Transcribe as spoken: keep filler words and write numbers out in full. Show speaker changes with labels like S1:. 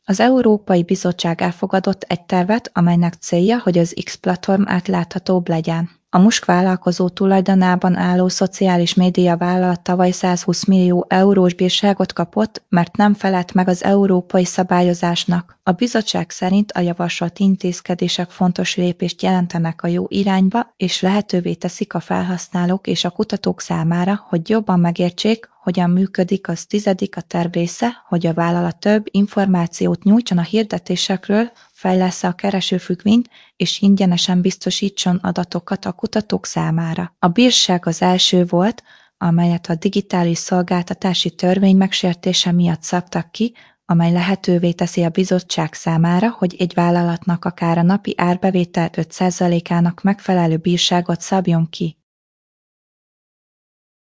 S1: Az Európai Bizottság elfogadott egy tervet, amelynek célja, hogy az X platform átláthatóbb legyen. A Musk vállalkozó tulajdonában álló szociális média vállalat tavaly százhúsz millió eurós bírságot kapott, mert nem felelt meg az európai szabályozásnak. A bizottság szerint a javasolt intézkedések fontos lépést jelentenek a jó irányba, és lehetővé teszik a felhasználók és a kutatók számára, hogy jobban megértsék, hogyan működik, az tizedik a terv része, hogy a vállalat több információt nyújtson a hirdetésekről, fejlessze a keresőfüggvényt, és ingyenesen biztosítson adatokat a kutatók számára. A bírság az első volt, amelyet a digitális szolgáltatási törvény megsértése miatt szabtak ki, amely lehetővé teszi a bizottság számára, hogy egy vállalatnak akár a napi árbevétel öt százalékának megfelelő bírságot szabjon ki.